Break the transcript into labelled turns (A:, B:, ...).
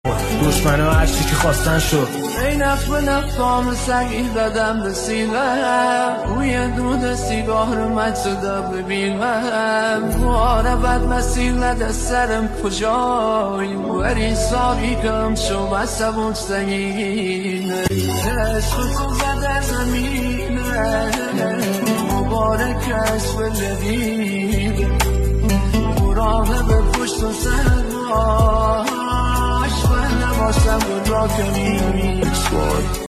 A: دشمن و هرچی که خواستن شد.
B: ای نفس به نفام سگی دادم به سیغم، روی دود سیگار مجز دا ببینم. معاربت مسیر نده سرم کجایی، وری ساری کم شو بسبون سگینه. عشق تو زده زمینه، مبارک عشق لبیده، مراقب پشت و سر باش، و نباشم گل را کنی